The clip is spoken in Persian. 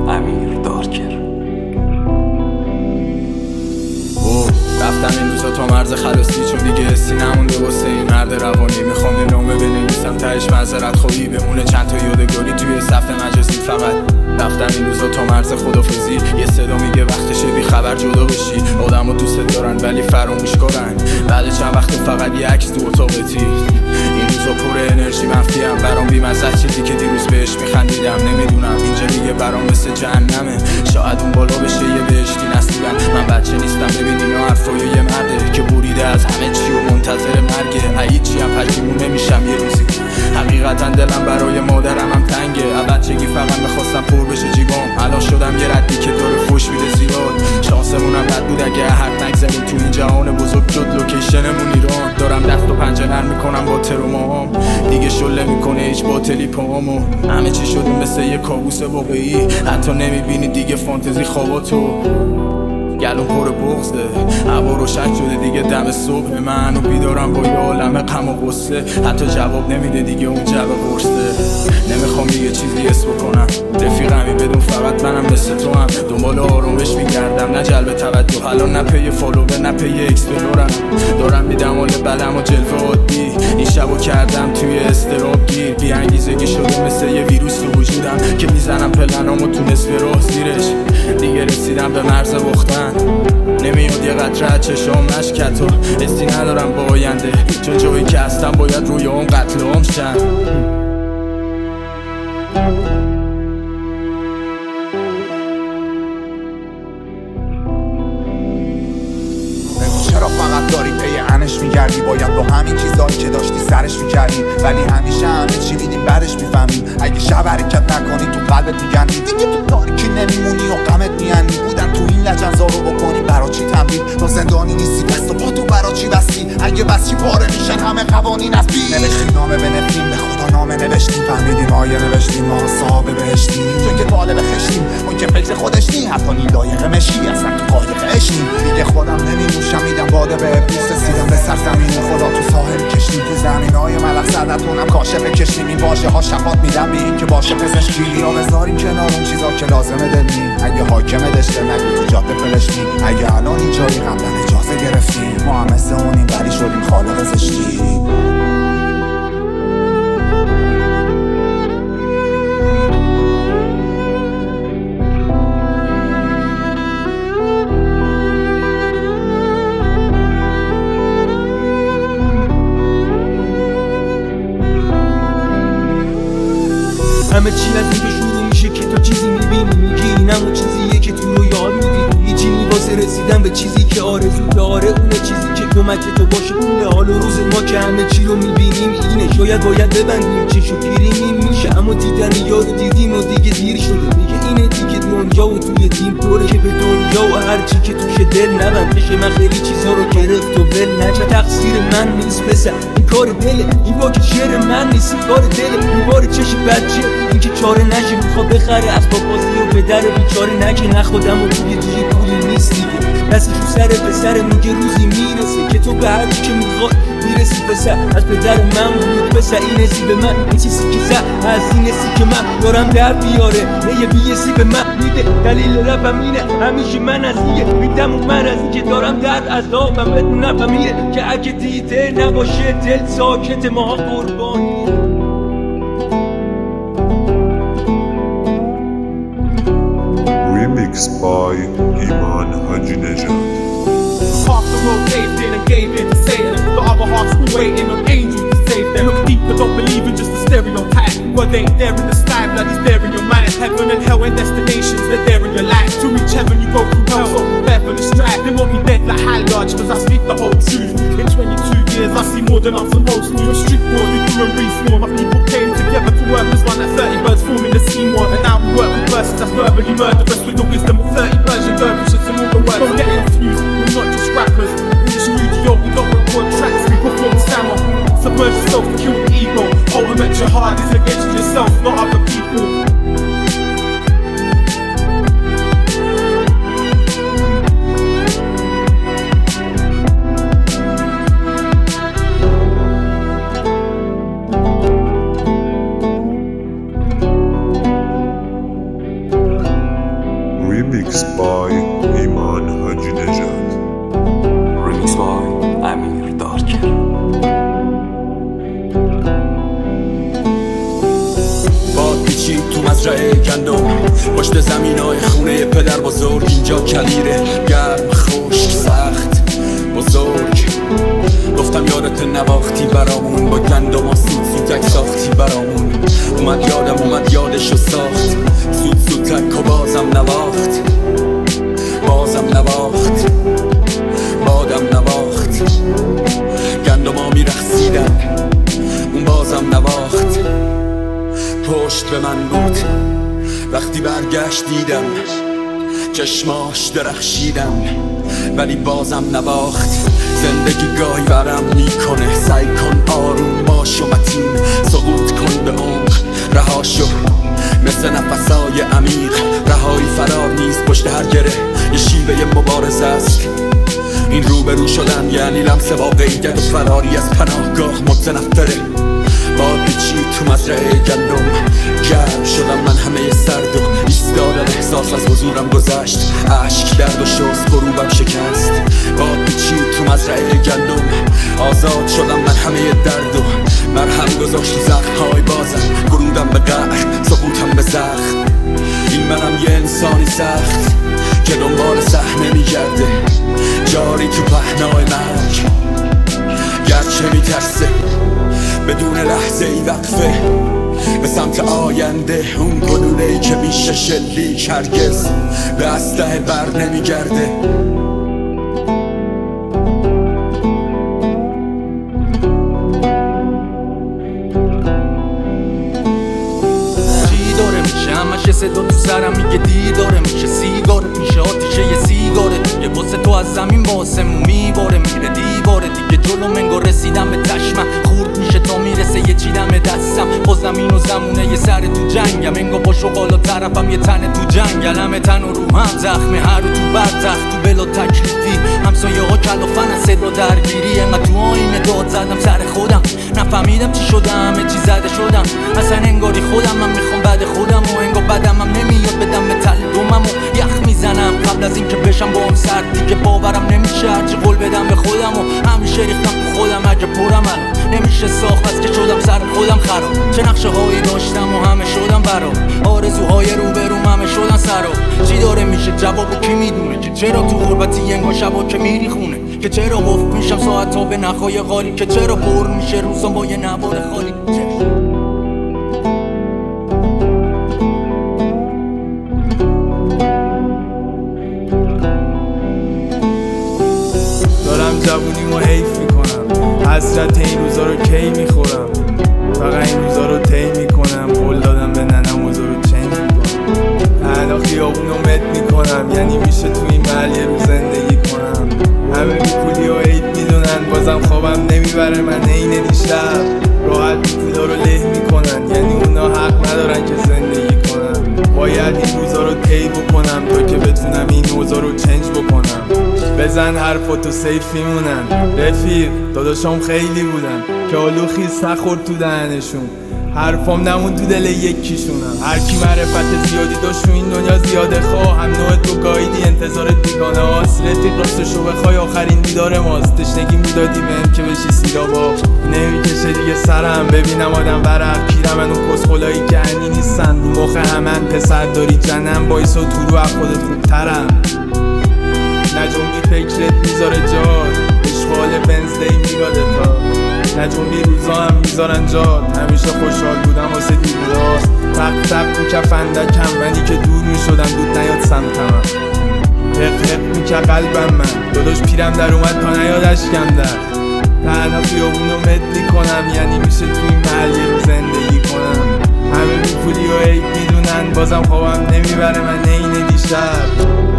امیر دارکر. رفتم این روزا تا مرز خلاصی، چون دیگه حسی نمونده واسه این مرد روانی. میخوام یه نامه بنویسم تهش معذرت خواهی بمونه، چند تا یادگاری توی صفحه مجازی. فقط رفتم این روزا تا مرز خدافظی. یه صدا میگه وقتشه بی خبر جدا بشی. آدمو دوست دارن ولی فراموش کارن. بعد چند وقت فقط یه عکس تو اتاقتی. این روزا پر انرژی منفیم، برام بی‌مزه چیزی که دیروز بهش میخندیدم. نمیدونم اینجا دیگه برام مثل جهنمه، شاید اون بالا بشه یه بهشتی نصیبم. من بچه نیستم، ببین اینا حرفای یه مرده که بریده از همه چی و منتظر مرگه. هیچی هم پشیمون نمیشم یه روزی. حقیقتا دلم برای مادرم هم تنگه. بچگی فقط میخواستم پر بشه جیبام، الان شدم یه ردی که داره فوش میده زیاد. شانسمونم بد بود اگه حرف نگزنیم تو این جهان بزرگ شد لوکیشنمون ایران. دارم دست و پنجه نرم میکنم با ترومام، دیگه شله میکنه هیچ باطلی پامو. همه چی شد مثل یه کابوس واقعی، حتی نمیبینی دیگه فانتزی خواباتو. گلوم پر بغضه، هوا روشن شده دیگه دم صبح. منو بیدارم با یه عالمه غم و غصه، حتی جواب نمیده دیگه اون جواب قرصه. نمیخوام یه چیزی حس بکنم، رفیقمی بدون فقط منم مثل تو هم. دنبال آرامش میگردم نه جلب توجه، الان نه پی فالوور نه پی اکسپلورم. دارم میدم حال بدم و جلوه عادی. این شبو کردم توی استراب گیر، بی انگیزگی شده مثل یه ویروس تو وجودم که میزنم پلنامو تو نصف راه زیرش. دیگه رسیدم به مرز باختن، نمیاد یه قطره چشام مشکت و حسی ندارم با آینده، چون جایی که هستم باید روی اون قتل عام شن. چرا فقط داری پی انش میگردی؟ باید با همین چیزایی که داشتی سرش میکردی، ولی همیشه همه چی میدیم بعدش میفهمیم. اگه شب حرکت نکنی تو قلبت میگندی، دیگه تو تاریکی نمیمونی و غمت میانی. بودن تو این لجنزا رو بکنی برا چی تمرین؟ تو زندانی نیستی دست و پا تو برا چی بستی؟ اگه بس چی پاره میشن همه قوانین از پیش. نوشتیم نامه بنویسیم، به خدا نامه نوشتیم، فهمیدیم آیه نوشتیم ما صاحب بهشتیم. چون که طالب خشتیم، اون که فکر خودش نی، حتی نی لایق مشی اصلا تو قایق عشقیم. دیگه خودم نمی‌نوشم، میدم باده به ابلیس، رسیدم به سرزمین خدا تو ساحل کشتیم. تو زمینای ملخ صدتونم کاشف کشتیم. این واژه ها شفاف میدم به این که باشه پزشکی. یا بذاریم کنار اون چیزا که لازمه دلنی. اگه حاکمه دشته نگو تو جاده فلشتی. اگه الان اینجایی قبلا اجازه گرفتیم، ما هم مثل اونیم ولی شدیم خالق زشتی. همه چی از اینجا شروع میشه که تو چیزی میبینی میگی این همون چیزیه که تو رو یاد میدی. هیچی واسه رسیدن به چیزی که آرزو داره، اونه چیزی که کمک تو باشه پول حال و روز ما که همه چی رو میبینیم اینه. شاید باید ببندیم چشو پیریم میشه، اما دیدن یارو دیدیم و دیگه دیر شده. میگه اینه دیگه دنیا و توی تیم پره که به دنیا و هرچی که توشه دل نبند بشه. من خیلی چیزها رو گرفت و ول نجا، تقصیر من نیست پسر، این کار دله. این با که شعر من نیست، این کار دله. این بار چشی بچه این که چاره نشه، میخوا بخره از بازی و پدر بیچاره نکه. نخودم و توی پولی نیست دیگه، دستش رو سر پسر میگه روزی میرسه که تو به هر که میخواد میرسی پسر. از پدر من بود پسر این حسی به من، این چیزی که زد از این حسی که من دارم در بیاره. یه بیسی به من میده، دلیل رفم اینه همیشه من از ایه میدم و من از این که دارم درد از دابم بدون نفهمیه که اگه دیده نباشه دل ساکت ما قربانی. Remixed by Iman Haji Nejad. Half the world caved in and gave in to Satan. The other half still waiting on angels to save them. Look deeper, don't believe in just a stereotype. Well, they ain't there in the sky, blood is there in your mind. Heaven and hell and destinations, they're there in your life. To reach heaven, you go through hell, so prepare for the strife. They won't be dead like high large, cause I speak the whole truth. In 22 years, I see more than I'm supposed to. A street war, you do and respawn. My people came together to work as one, like 30 birds forming the scene one. And now we work with verses that's verbally murderous with the wisdom of 30 Persian dervishes and all the words. Don't get confused, we're not just rappers. In the studio, we don't record tracks, we perform sound. Submerge yourself and kill the ego. Ultimate jihad is against yourself, not other people. Remix by ایمان حاجی نژاد. Remix by امیر دارکر. باد پیچید تو مزرعه گندم، پشت زمینای خونه پدر بزرگ. اینجا کلیره، گرم، خشک، سخت، بزرگ. گفتم یادت نواختی برامون، با گندم ها سوتک ساختی برامون. اومد یادشو ساخت، سوتک و بازم نواخت، بادم نواخت. گندم ها میرخصیدن، اون بازم نواخت. پشت به من بود وقتی برگشت، دیدم چشماش درخشیدم ولی بازم نواخت. زندگی گاهی برم میکنه، سعی کن آروم باش و متین، سقوط کن به عمق، رهاشو مثل نفسای عمیق. رهایی فرار نیست، پشت هر گره یه شیوه مبارزه است. این روبرو شدن یعنی لمس واقعیت و فراری از پناهگاه متنفره. باد پیچید تو مزرعه گندم، گرم شدم من همه سرد و ایستادم. احساس از حضورم گذشت، اشک درد و شست غروبم شکست. باد پیچید تو مزرعه گندم، آزاد شدم من همه درد و مرهم گذاشت زخم‌های بازم. غرودم به قهر، سقوطم به زخم. این منم یه انسانی سخت که دنبال صحنه میگرده، جاری تو پهنای مرگ. گرچه میترسه بدون لحظه ای وقفه به سمت آینده، اون گلوله‌ای که میشه شلیک هرگز به اسلحه بر نمیگرده. چی داره میشه همش صدا تو سرم میگه دی داره میشه، سیگارت میشه آتیشه یه سیگارت یه واسه تو از زمین باسمون میباره، میره دیواره دیگه جلو منگو. رسیدم به تشمم خورد میشه تا میرسه یه چیدم دستم. با زمین و زمونه یه سر تو جنگم، انگا با شغال و طرفم یه تن تو جنگل. همه تن و روحم زخمه، هر رو تو بدتخت تو بلا تکلیفی. همسایه ها کلافن از صدا درگیری، انقدر تو آینه داد زدم سر خودم، نفهمیدم چی شدم، همه چی زده شدم. اصلا انگاری خودم من میخوام بعد خودم و انگار بدم هم نمیاد بدم به تل دومم و یخ میزنم قبل از اینکه بشم با هم سرد. دیگه باورم نمیشه هرچی قول بدم به خودم و همیشه ریختم تو خودم. اگه پرم الان نمیشه ساخت بس که شدم سر خودم خراب. چه نقشه هایی داشتم و همه شدم برام، آرزوهای روبروم همه شدن سراب. چی داره میشه جوابو کی میدونه که چرا تو غربتی انگار شبا که میری خونه، که چرا قفل میشم ساعت ها به نخای غالی، که چرا پر میشه روزم با یه نوار خالی. دارم جوونیمو حیف میکنم، حسرت این روزا رو کی میخورم. فقط این روزا رو طی میکنم، قول دادم به ننم اوضاع رو چنج میکنم. الان خیابونو مد میکنم، یعنی میشه تو این محل یه روز زندگی کنم. همه بیپولی و عید میدونن، بازم خوابم نمیبره من اینه دیشب. راحت بیپولا رو له میکنن، یعنی اونا حق ندارن که زندگی کنن. باید این روزا رو طی بکنم تا که بتونم این اوضاع رو چنج بکنم. بزن حرفاتو سیف میمونن، رفیق داداشام خیلی بودن که آلو خیز نخورد تو دهنشون. حرفام نمون تو دل یکیشونم. هرکی معرفت زیادی داشت این دنیا زیاده خواه، هم نوع تو گایدی انتظارت بیگانه هاست. رفیق راستشو بخوای آخرین دیدار ماست. تشنگی میدادی بهم که بشی سیرابا، نمیکشه دیگه سرم. ببینم آدم برق پیرم من اون کسخلایی که عنی نیستن، رو مخ همن پسر داری جنم بایسا تو رو از خودت خوبترم. نجومی فکرت میذاره جاد، اشغال بنزدی میراده تا نجومی روزا هم میذارن جاد. همیشه خوشحال بودم واسه دیوراست، تق تق تو کفندکم منی که دور میشدم دود نیاد سمتم. حق حق میکه قلبم من، داداش پیرم در اومد تا نیاد اشکم در. تنها خیابونو مد میکنم، یعنی میشه تو این محل یه روز زندگی کنم. همه بیپولی و عیب میدونن، بازم خوابم نمیبره من اینه دیشب.